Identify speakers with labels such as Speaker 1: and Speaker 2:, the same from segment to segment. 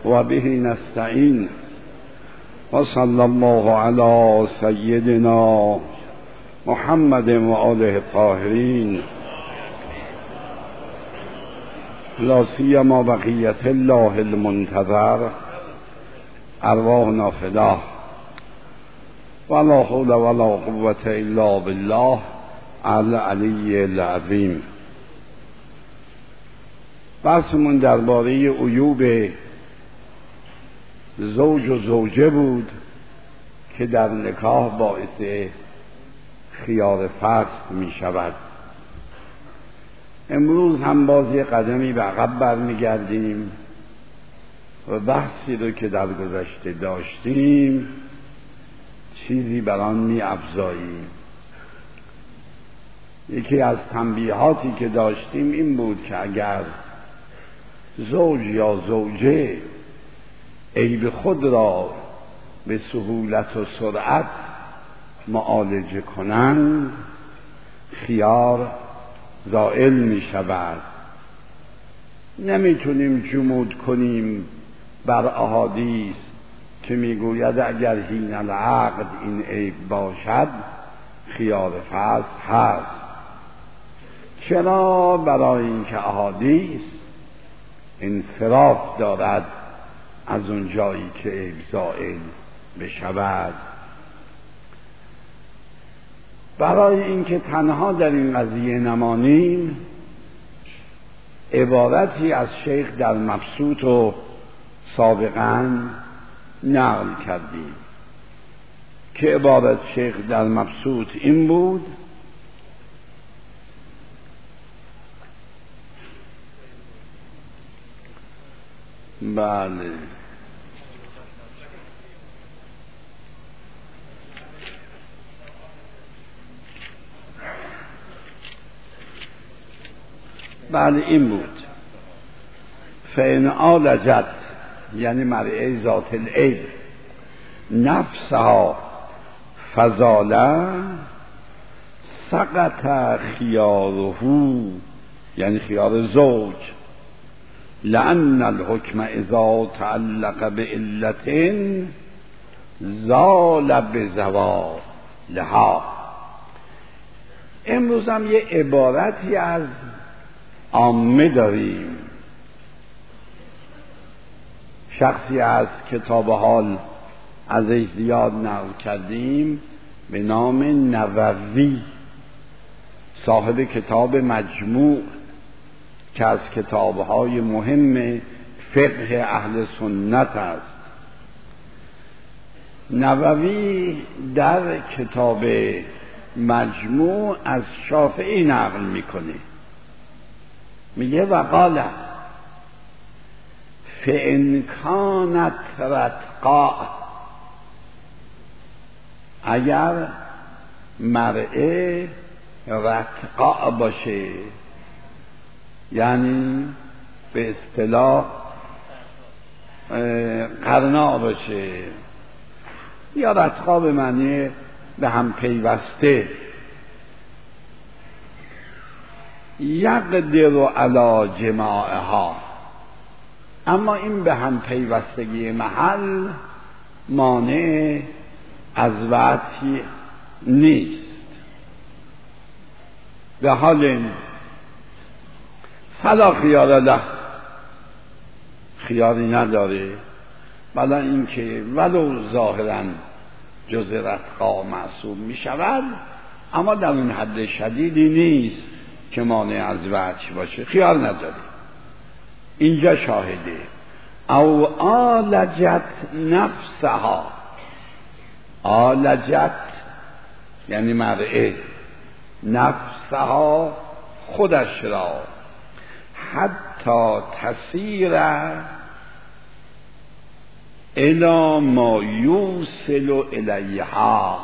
Speaker 1: و به نستعین و صلی الله علی سیدنا محمد و آله الطاهرین لا سیما بقیت الله المنتظر ارواحنا فداه ولا حول ولا قوة الا بالله العلی العظیم. بحثمون درباره عیوب زوج و زوجه بود که در نکاح باعث خیار فسخ می شود. امروز هم باز یک قدمی به عقب برمیگردیم و بحثی رو که در گذشته داشتیم چیزی بر آن می افزاییم. یکی از تنبیهاتی که داشتیم این بود که اگر زوج یا زوجه عیب خود را به سهولت و سرعت معالجه کنند خیار زائل می شود. نمیتونیم جمود کنیم بر احادیث که میگوید اگر حین العقد این عیب باشد خیار فسخ هست. چرا؟ برای اینکه احادیث انصراف دارد از اون جایی که عیب زائل بشود. برای اینکه تنها در این قضیه نمانیم عبارتی از شیخ در مبسوط و سابقا نقل کردیم که عبارت شیخ در مبسوط این بود: بله این بود: فإن عالجت، یعنی مرئه ذات العیب، نفسها فزاله سقط خیاره، یعنی خیار زوج، لأن الحکم اذا تعلق بعلة زال بزوالها. امروز هم یه عبارتی از عامه داریم. شخصی از کتاب حال ازش زیاد نقل کردیم به نام نووی، صاحب کتاب مجموع که از کتابهای مهم فقه اهل سنت است. نووی در کتاب مجموع از شافعی نقل میکنه، میگه وقال فإن كانت رتقاء، اگر مرئه رتقاء باشه، یعنی به اصطلاح قرنا باشه، یا رتقا به معنی به هم پیوسته، یقدر علی جماعها، اما این به هم پیوستگی محل مانع از وطی نیست. به حال فلا خیار له، خیاری نداره، بلا اینکه ولو ظاهرا جز رتقا معصوم می شود اما در اون حد شدیدی نیست که مانع از وطی باشه، خیار نداره. اینجا شاهده او آلجت نفسها، آلجت یعنی مرئه، نفسها خودش را، حتی تسیر الی ما یوصل الیها،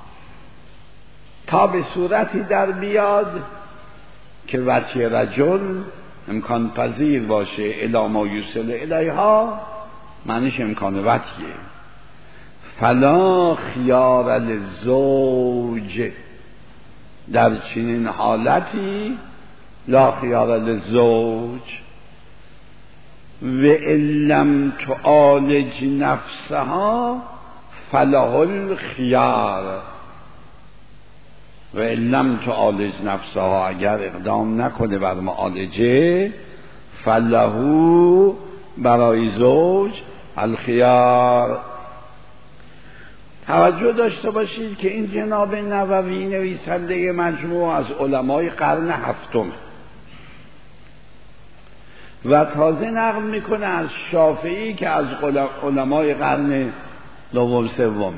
Speaker 1: تا به صورتی در بیاد که وجه رجل امکان پذیر باشه. الی ما یوصل الیها معنیش امکان وجهه. فلا خیار للزوج، در چنین حالتی لا خیار للزوج، و لم تعالج نفسها فله الخیار، و لم تعالج نفسها، اگر اقدام نکنه بر معالجه، فله، برای زوج، الخیار. توجه داشته باشید که این جناب نووی نویسنده مجموع از علمای قرن هفتم و تازه نقل میکنه از شافعی که از علمای قرن دوم سومه.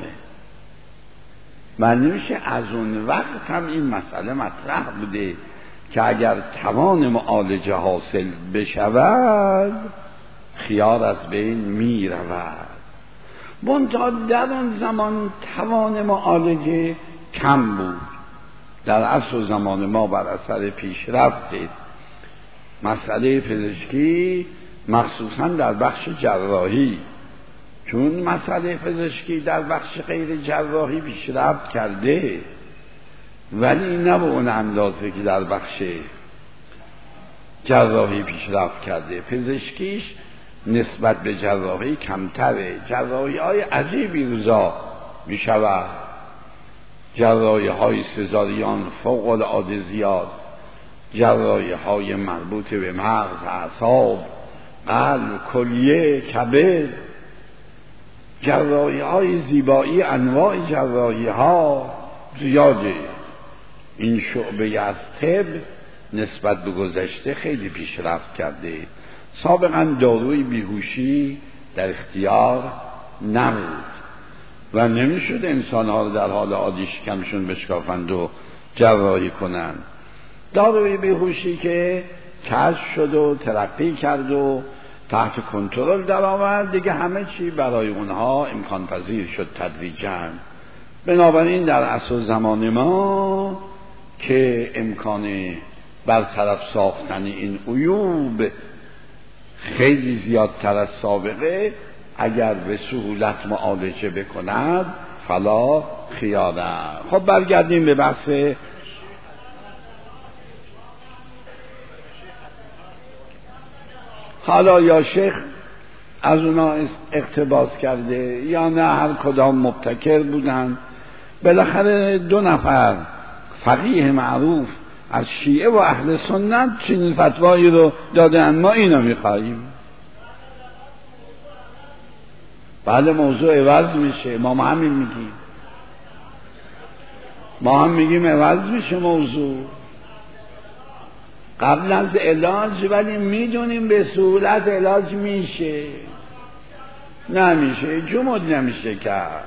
Speaker 1: من نمیشه از اون وقت هم این مسئله مطرح بوده که اگر توان معالجه حاصل بشود خیار از بین می رود. منتها در آن زمان توان معالجه کم بود. در عصر زمان ما بر اثر پیشرفت مسئله پزشکی، مخصوصا در بخش جراحی، چون مسئله پزشکی در بخش غیر جراحی پیشرفت کرده ولی نه به اون اندازه که در بخش جراحی پیشرفت کرده. پزشکیش نسبت به جراحی کمتره. جراحی های عجیبی روزا می شود، جراحی های سزاریان فوق العاده زیاد، جراحی های مربوط به مغز، اعصاب، قلب، کلیه، کبد، جراحی های زیبایی، انواع جراحی ها زیاده. این شعبه از طب نسبت به گذشته خیلی پیشرفت کرده. سابقا داروی بیهوشی در اختیار نبود و نمیشد انسانها رو در حال عادی شکمشون بشکافند و جراحی کنند. داروی بیهوشی که کشف شد و ترقی کرد و تحت کنترل در آمد، دیگه همه چی برای اونها امکان پذیر شد تدریجاً. بنابراین در عصر زمان ما که امکان برطرف ساختن این عیوب خیلی زیادتر از سابقه، اگر به سهولت معالجه بکند فلا خیاره. خب برگردیم به بحث حالا یا شیخ از اونا اقتباس کرده یا نه، هر کدام مبتکر بودن. بالاخره 2 نفر فقیه معروف از شیعه و اهل سنت چنین فتوایی رو دادن، ما اینو میخواییم. بله موضوع عوض میشه، ما همین میگیم، ما هم میگیم عوض میشه موضوع قبل از علاج، ولی میدونیم به سهولت علاج میشه. نمیشه، جمود نمیشه کرد.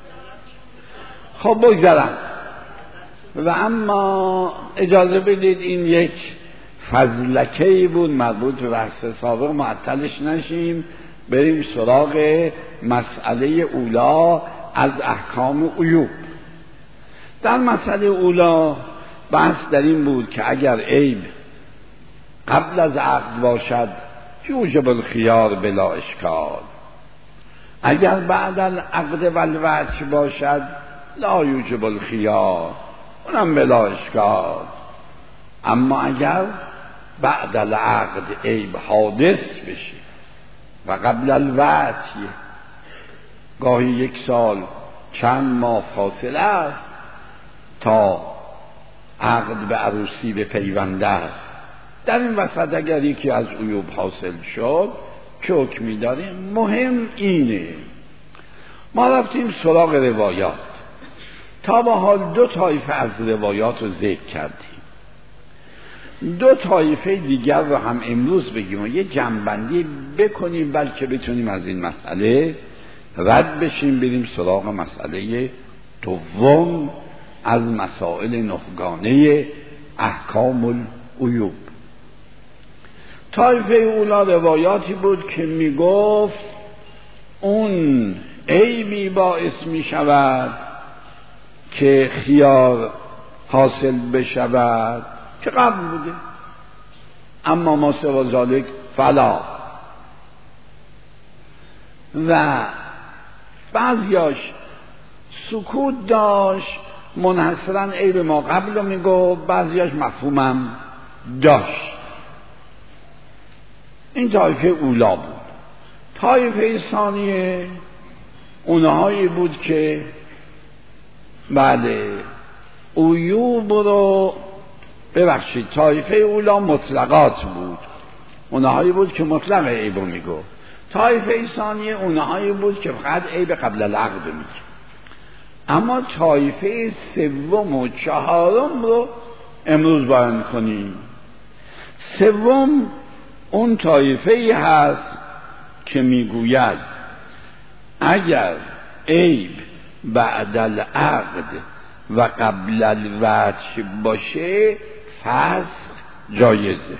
Speaker 1: خب بگذارم. و اما اجازه بدید این یک فضلکه‌ای بود مربوط به بحث سابق، معطلش نشیم، بریم سراغ مسئله اولا از احکام عیوب. در مسئله اولا بحث در این بود که اگر عیب قبل از عقد باشد یوجب الخیار بلا اشکال، اگر بعد العقد و الوطء باشد لا یوجب الخیار، اونم بلا اشکال. اما اگر بعد العقد عیب حادث بشه و قبل الوطء گاهی 1 سال چند ماه فاصله است تا عقد به عروسی بپیونده، در این وسط اگر یکی از عیوب حاصل شد چه حکمی داره؟ مهم اینه ما رفتیم سراغ روایات. تا به حال 2 طایفه از روایات رو ذکر کردیم، 2 طایفه دیگر رو هم امروز بگیم و یه جنبندی بکنیم، بلکه بتونیم از این مسئله رد بشیم، بریم سراغ مسئله دوم از مسائل نخگانه احکام العیوب. طایفه اولا روایاتی بود که میگفت اون عیبی باعث میشود که خیار حاصل بشود که قبل بوده، اما ما سوا ذالک فلا. و بعضیاش سکوت داشت، منحصرا عیب ما قبل رو میگفت، بعضیاش مفهومم داشت. این طایفه اولا بود. طایفه ثانیه اونهایی بود که بله عیوب رو ببخشید، طایفه اولا مطلقات بود، اونهایی بود که مطلق عیب رو میگو. طایفه ثانیه اونهایی بود که فقط عیب قبل العقد میگه. اما طایفه سوم و چهارم رو امروز بیان کنیم. سوم اون طایفه هست که میگوید اگر عیب بعد العقد و قبل الوجه باشه فسخ جایزه.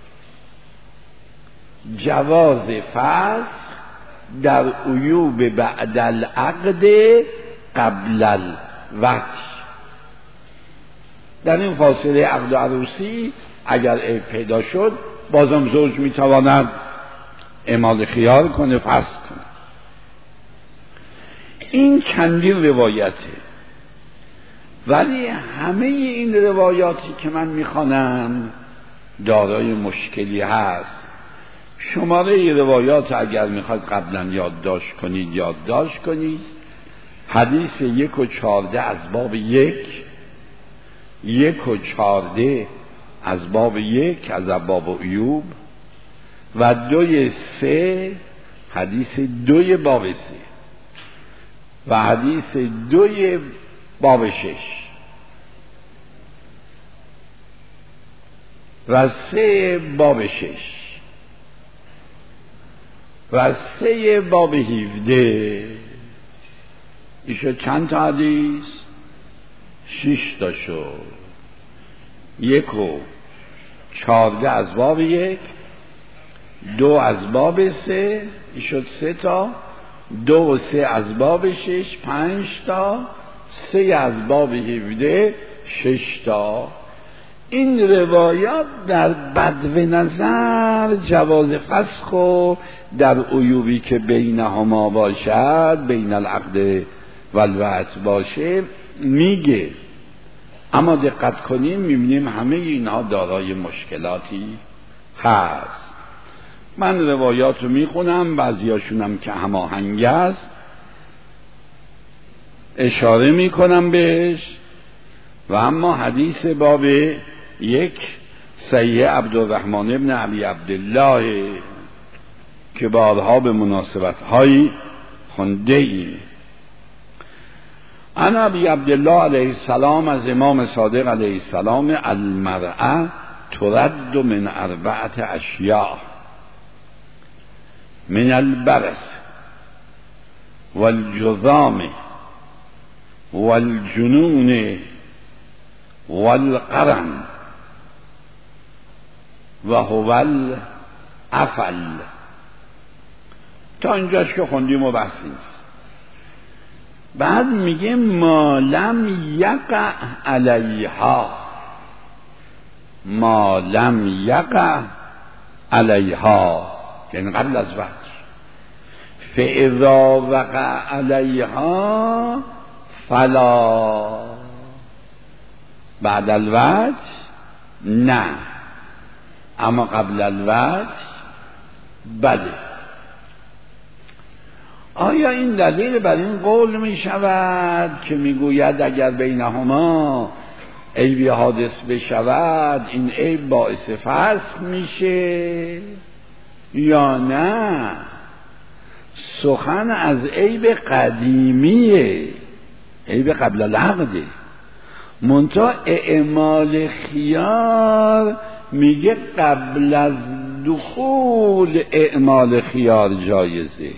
Speaker 1: جواز فسخ در عیوب بعد العقد قبل الوجه. در این فاصله عقد و عروسی اگر عیب پیدا شد بازم زوج میتواند اعمال خیار کنه، فسخ کنه. این چندین روایته، ولی همه این روایاتی که من میخوانم دارای مشکلی هست. شماره روایات اگر میخواد قبلا یادداشت کنید یادداشت کنید. حدیث 1 و 14 از باب 1، 1 و 14 از باب 1 از باب عیوب و 2 3 حدیث 2 باب 3 و حدیث 2 باب 6 و 3 باب 6 و 3 باب 17. ایشو چند تا حدیث؟ 6 تا شد. 1 و 14 از باب 1، 2 از باب 3 ایشو 3 تا، 2 و 3 از باب 6 5 تا، 3 از باب 17 6 تا. این روایات در بدو نظر جواز فسخ و در عیوبی که بینهما باشد، بین العقد و الوجه باشه میگه. اما دقت کنیم میبینیم همه اینها دارای مشکلاتی هست. من روایات رو میخونم، بعضیاشونم که هماهنگ است اشاره میکنم بهش. و اما حدیث باب 1 صحیح عبدالرحمن ابن علی عبدالله که بارها به مناسبت هایی خونده ایم. عن ابی عبدالله علیه السلام از امام صادق علیه السلام: المرأة ترد من 4 اشیاء: من البرص والجذام والجنون والقرن و هو العفل. تا اینجاش که خوندیم و بحث نیست. بعد میگه ما لم یقع علیها، ما لم یقع علیها یعنی قبل از وجه. فاذا وقع علیها فلا، بعد الوجه نه، اما قبل الوجه بله. آیا این دلیل بر این قول می شود که می گوید اگر بینهما عیبی حادث بشود این عیب باعث فسخ میشه یا نه؟ سخن از عیب قدیمیه، عیب قبل العقده. منتها اعمال خیار میگه قبل از دخول اعمال خیار جایزه.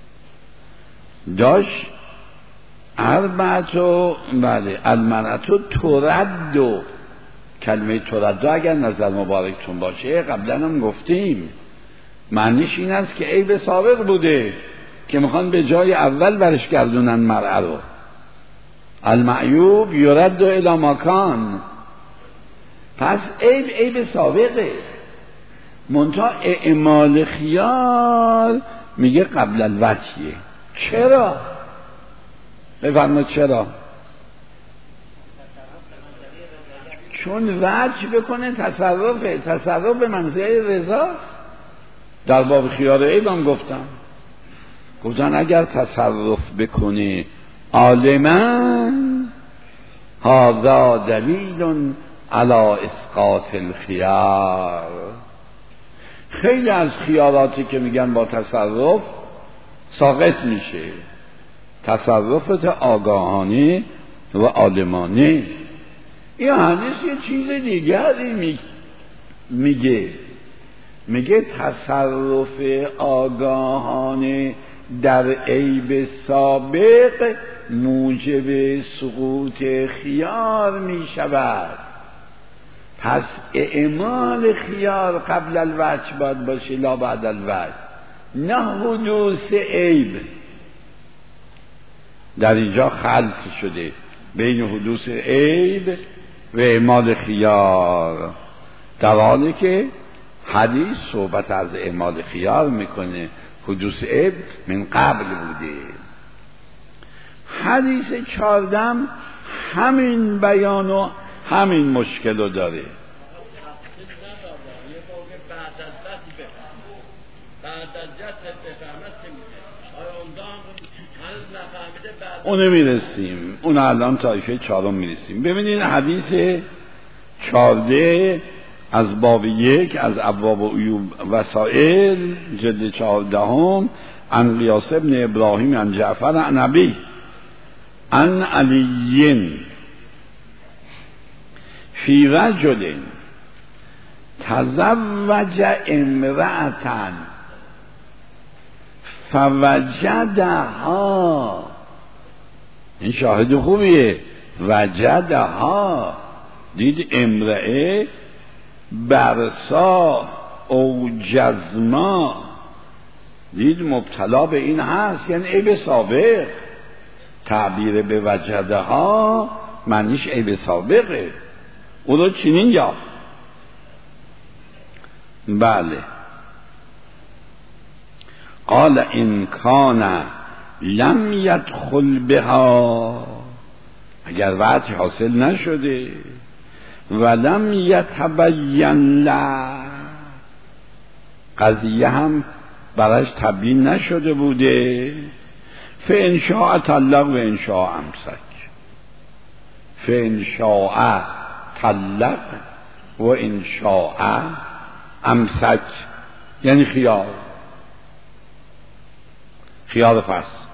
Speaker 1: داشت 4 بله المرأة ترد. کلمه ترد اگر نظر مبارکتون باشه قبلا هم گفتیم معنیش این است که عیب سابق بوده که میخوان به جای اول برش گردونن مرأة رو. المعیوب یرد الی مکان. پس عیب سابقه. منتها اعمال خیار میگه قبل الوجهیه. چرا؟ بفرمایید چرا؟ چون وجه بکنه تصرف به منزله رضاست. در باب خیار عیب هم گفتن اگر تصرف بکنه عالما هذا دلیل علی اسقاط الخیار. خیلی از خیاراتی که میگن با تصرف ساقط میشه، تصرفت آگاهانه و عالمانه. این حدیث یه چیز دیگری میگه تصرف آگاهانه در عیب سابق موجب سقوط خیار می شود. پس اعمال خیار قبل الوجه باید باشه لا بعد الوجه، نه حدوث عیب. در اینجا خلط شده بین حدوث عیب و اعمال خیار، در حالی که حدیث صحبت از اعمال خیار میکنه، حدوث عیب من قبل بوده. حدیث 14 همین بیان و همین مشکل رو داره. اون میرسیم، اون الان طایفه 4 میرسیم. ببینید حدیث 14 از باب 1 از ابواب عیوب وسائل جلد 14 عن قیاس ابن ابراهیم عن جعفر عن ابی عن علی فی رجل تزوج امرأة فوجدها، این شاهد خوبیه، وجدها، دید امرأه برسا او جزما، دید مبتلا به این هست، یعنی عیب سابق. تعبیر به وجدها معنیش عیب سابقه، او رو چنین یافت. بله. قال ان کان لم يدخل بها، اگر وجه حاصل نشده، ولم يتبين له، قضیه هم براش تبیین نشده بوده، فان شاء طلق و ان شاء امسک، فان شاء طلق و ان شاء امسک، یعنی خیار فسق.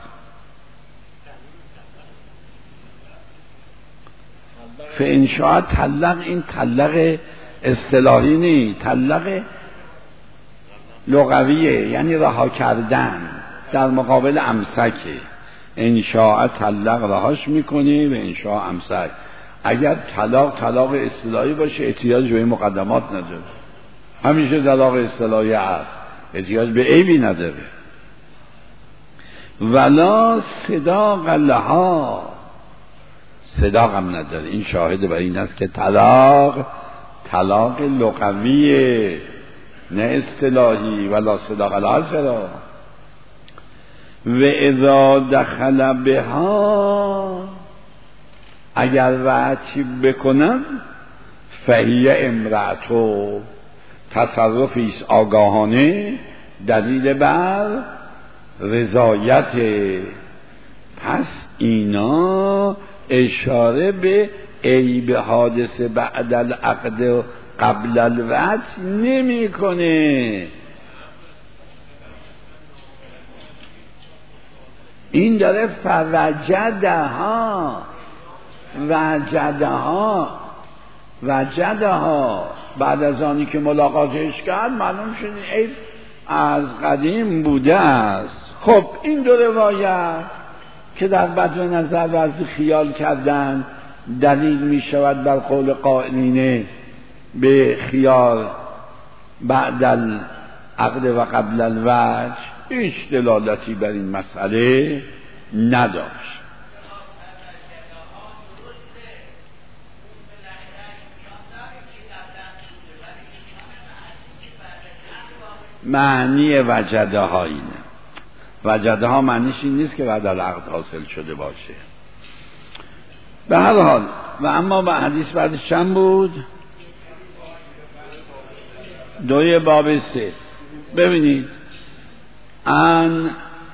Speaker 1: فان شاء طلق، این طلق اصطلاحی نی، طلق لغویه، یعنی رها کردن، در مقابل امسکه. ان شاء طلق رهاش میکنی و ان شاء امسک. اگر طلاق اصطلاحی باشه احتیاج به این مقدمات نداره، همیشه طلاق اصطلاحی هست، احتیاج به عیبی نداره. ولا صداق لها، صداق هم نداره. این شاهد بر این است که طلاق لغویه نه اصطلاحی. ولا صداق لها چرا؟ و اذا دخل بها، اگر وجه بکنم، فهی امرأتو، تصرفیست آگاهانه دلیل بر رضایت. پس اینا اشاره به عیب حادث بعد العقد و قبل الوجه نمی کنه. این داره وجدها بعد از آنی که ملاقاتش کرد معلوم شد عیب از قدیم بوده است. خب این دو روایت که در بدو نظر و از خیال کردن دلیل می شود بر قول قائلین به خیال بعد العقد و قبل الوجه، هیچ دلالتی بر این مسئله نداشت. معنی وجده ها اینه. وجده ها معنیش این نیست که بعد العقد حاصل شده باشه. به هر حال و اما به حدیث بعدش چند بود؟ 2 باب 3. ببینید ان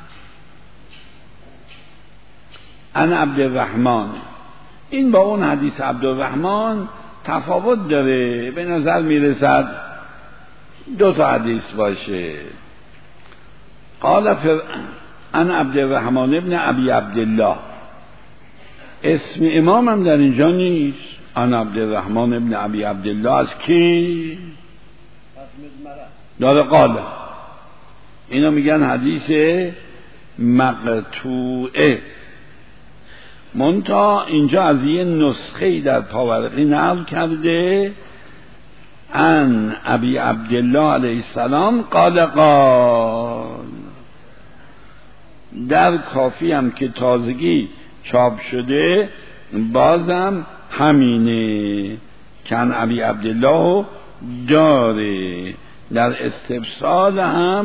Speaker 1: عبدالرحمن، این با اون حدیث عبدالرحمن تفاوت داره، به نظر میرسد دو تا حدیث باشه. قال ان عبدالرحمن ابن ابی عبدالله، اسم امام هم در اینجا نیست. ان عبدالرحمن ابن ابی عبدالله از کی؟ داره قال، اینا میگن حدیث مقطوعه. منتها اینجا از یه نسخه در پاورقی نقل کرده ان ابی عبدالله علیه السلام قال در کافی هم که تازگی چاپ شده بازم همینه که ان ابی عبدالله داره. در استفسار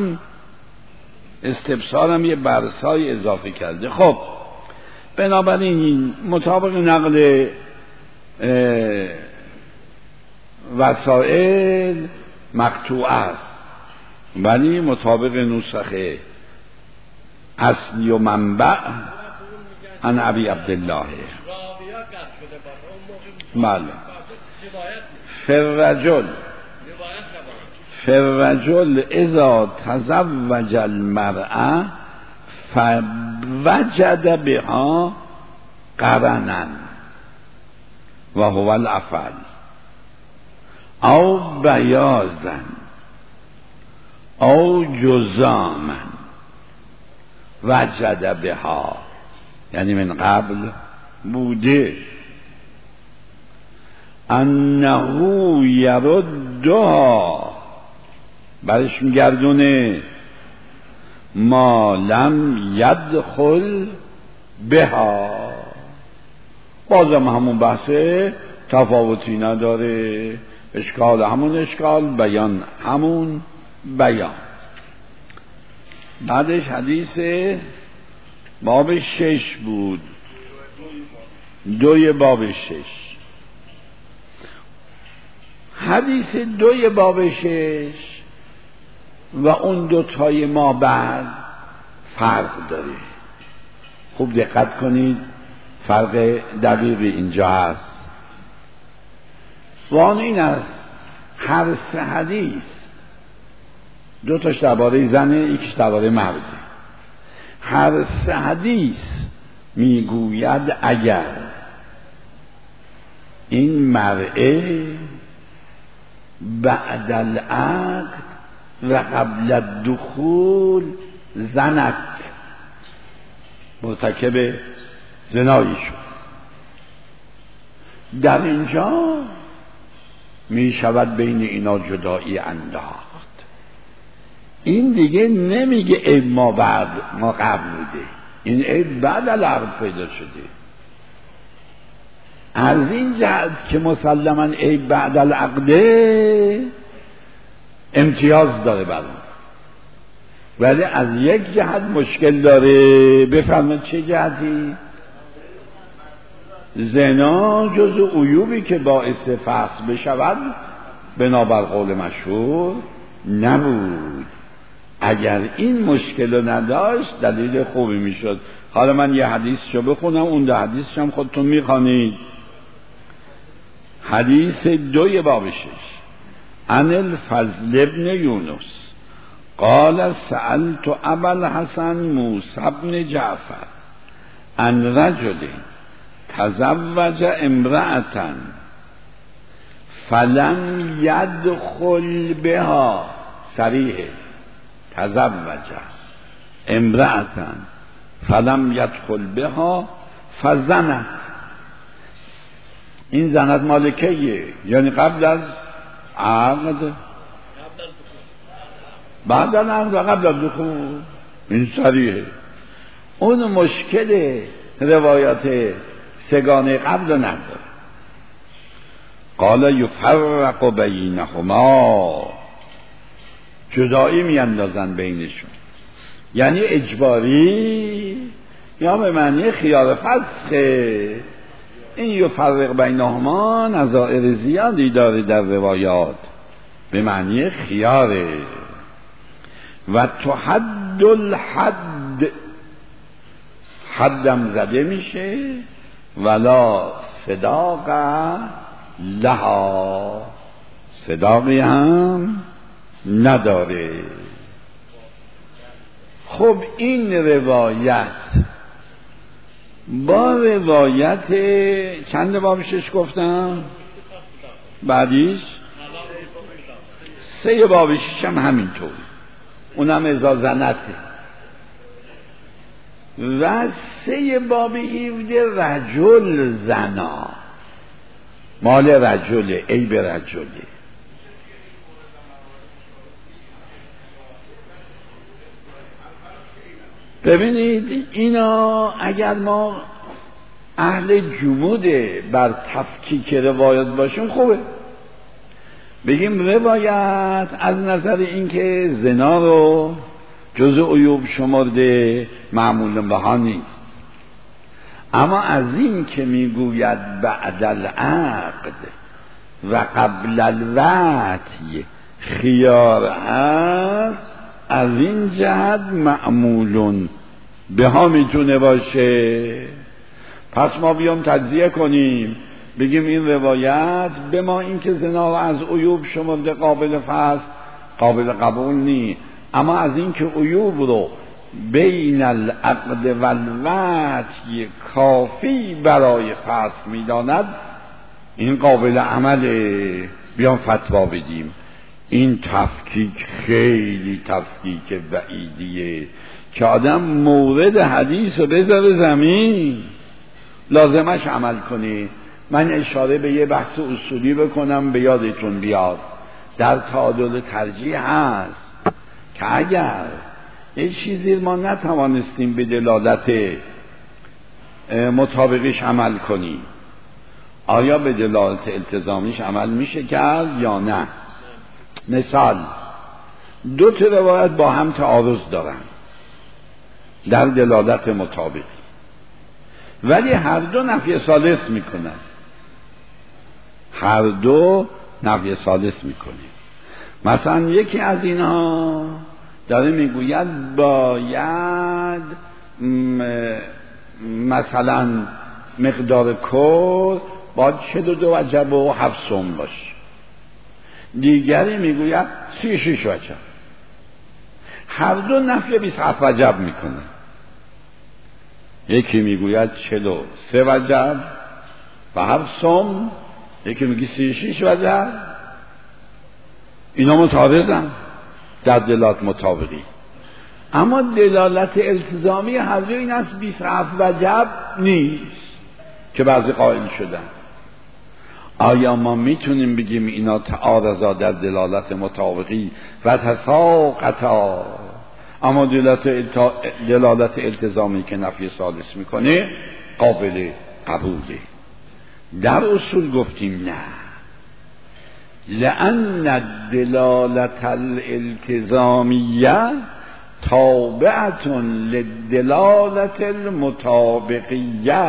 Speaker 1: هم یه برسای اضافه کرده. خب بنابراین مطابق نقل وسائل مقطوع است، ولی مطابق نسخه اصلی و منبع ان ابی عبدالله. بله. فالرجل اذا تزوج المرأة فوجد بها قرنا وهو الافعل او بیاضا او جزاما وجد بها، یعنی من قبل بوده، انه یردها، برش میگردونه، ما لم یدخل بها. بازم همون بحثه، تفاوتی نداره، اشکال همون اشکال، بیان همون بیان. بعدش حدیث باب 6 بود، 2 باب 6. حدیث 2 باب 6 و اون 2 تای ما بعد فرق داره. خوب دقت کنید، فرق دقیق اینجا هست. و آن این است هر 3 حدیث 2 تاش درباره زنه، یکیش درباره مرده. هر 3 حدیث میگوید اگر این مرئه بعد العقد و قبل الدخول زنت، مرتکب زنایی شد، در اینجا می شود بین اینا جدایی انداخت. این دیگه نمیگه عیب ما بعد ما قبل بوده، این عیب بعد العقد پیدا شده. از این جهت که مسلماً عیب بعد العقده امتیاز داره برام، ولی از یک جهت مشکل داره. بفرمایید چه جهتی؟ زنا جز عیوبی که باعث فسخ بشود بنابر قول مشهور نبود. اگر این مشکل رو نداشت دلیل خوبی میشد. حالا من یه حدیثشو بخونم، اون 2 حدیثش هم خودتون میخوانید. حدیث 2 باب 6 عن الفضل ابن یونس قال سألت ابا الحسن موسی بن جعفر عن رجل تزوج امرأة فلم يدخل بها، صریح تزوج امرأة فلم يدخل بها فزنت. این زنت مالکیه، یعنی قبل از عقد، بعد از عقد و قبل از دخول، این صریحه. اون مشکل روایات سگانه قبل رو نداره. قال یفرق بینهما، جدایی میاندازن بینشون، یعنی اجباری یا به معنی خیار فسخه. این یفرق بینهما نظائر زیادی داره در روایات، به معنی خیاره. و تحد الحد، حدم زده میشه، ولا صداق لها، صداقی هم نداره. خب این روایت با روایت چند بابشش گفتم؟ بعدیش 3 بابشش هم همینطور، اونم ازازنته. و 3 باب 17 رجل زنا، مال رجله، عیب رجله. ببینید اینا اگر ما اهل جمود بر تفکیک روایات باشیم خوبه، بگیم روایت از نظر اینکه زنا رو جزء عیوب شمرده معمول بها نیست، اما از این که میگوید بعد العقد و قبل الوطی خیار هست، از این جهت معمولون به ها میتونه باشه. پس ما بیام تجزیه کنیم بگیم این روایت به ما این که زنا رو از عیوب شمرده قابل فحص قابل قبول نی، اما از این که عیوب رو بین العقد و الوطی کافی برای فحص میداند، این قابل عمله، بیام فتوا بدیم. این تفکیک خیلی تفکیک بعیدیه که آدم مورد حدیث رو بذاره زمین لازمش عمل کنی. من اشاره به یه بحث اصولی بکنم به یادتون بیاد، در تعادل ترجیح هست که اگر یه چیزی ما نتوانستیم به دلالت مطابقش عمل کنیم، آیا به دلالت التزامیش عمل میشه کرد یا نه؟ مثال 2 روایت با هم تعارض دارن در دلالت مطابقی، ولی هر دو نفی ثالث میکنن، هر دو نفی ثالث میکنه. مثلا یکی از اینها داره میگوید باید مثلا مقدار کل باید 42 وجب و 7 سم باشه، دیگری میگوید 36 وجب. هر دو نفی 27 وجب میکنه، یکی میگوید 43 وجب و 7 سم، یکی میگه 36 وجب. اینا متعارضن در دلالت مطابقی، اما دلالت التزامی هر دو این است 27 وجب نیست که بعضی قائل شدن. آیا ما میتونیم بگیم اینا تعارضا در دلالت مطابقی و تساقطا، اما دلالت التزامی که نفی ثالث میکنه قابل قبوله؟ در اصول گفتیم نه، لأن الدلالت الالتزامیه تابعة للدلالت المطابقیه،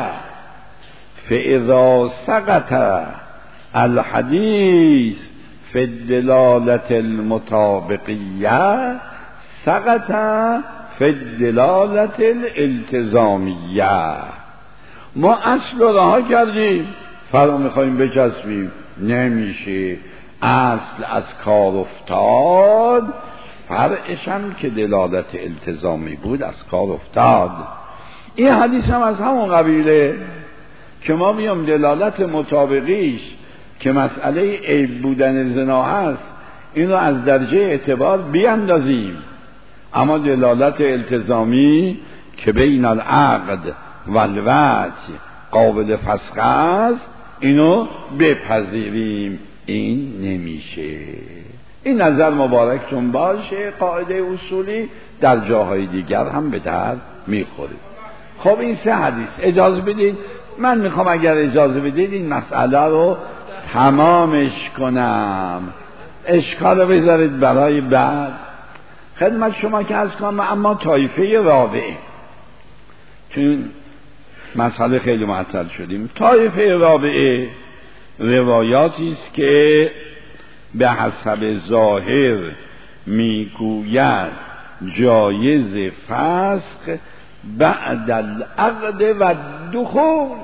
Speaker 1: فاذا سقط الحدیث فی الدلالت المطابقیه سقط فی الدلالت الالتزامیه. ما اصل رو رها کردیم، فرا میخواییم بچسبیم، نمیشه. اصل از کار افتاد، فرعش هم که دلالت التزامی بود از کار افتاد. این حدیث هم از همون قبیله که ما بیام دلالت مطابقیش که مسئله عیب بودن زنا هست این رو از درجه اعتبار بیاندازیم، اما دلالت التزامی که بین العقد و الوطی قابل فسخ است اینو بپذیریم. این نمیشه. این نظر مبارکتون باشه، قاعده اصولی در جاهای دیگر هم به درد میخوره. خب این 3 حدیث اجازه بدید، من میخوام اگر اجازه بدید این مسئله رو تمامش کنم، اشکال رو بذارید برای بعد خدمت شما که از کنم. اما طایفه رابعه، چون مسئله خیلی معطل شدیم، طایفه رابعه روایاتی است که به حسب ظاهر میگوید جایز فسخ بعد العقد و دخول.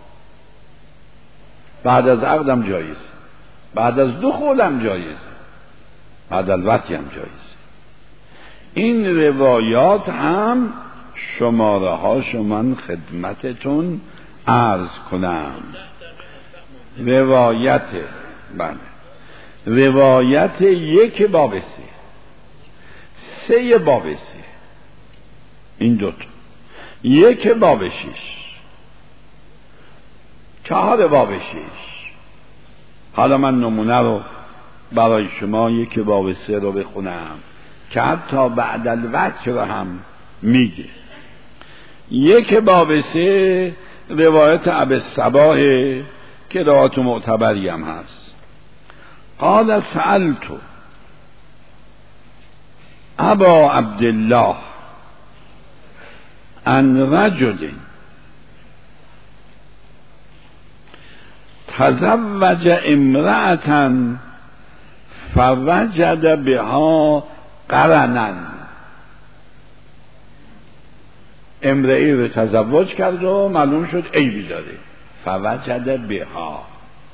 Speaker 1: بعد از عقدم جایز، بعد از دخولم جایز، بعد الوطی هم جایز. این روایات هم شماره هاشو من خدمتتون عرض کنم. روایت روایت 1 باب 3 باب 3 این دوتا، 1 باب 6، 4 باب 6. حالا من نمونه رو برای شما 1 باب 3 رو بخونم که حتی بعد الوطی رو هم میگه. 1 باب 3 روایت ابی الصباح که روایت معتبری هم هست. قال سألت ابا عبدالله عن رجل تزوج امرأة فوجد بها قرنا. امرئی رو تزوج کرد و معلوم شد عیبی داره، فوجد بها.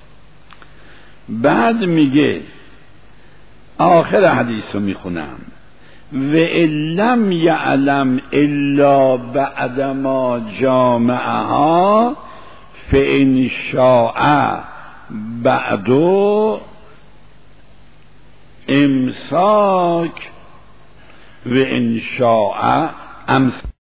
Speaker 1: بعد میگه آخر حدیث رو میخونم و لم یعلم الا بعد ما جامعها فان شاء بعد امساک و ان شاء امساک.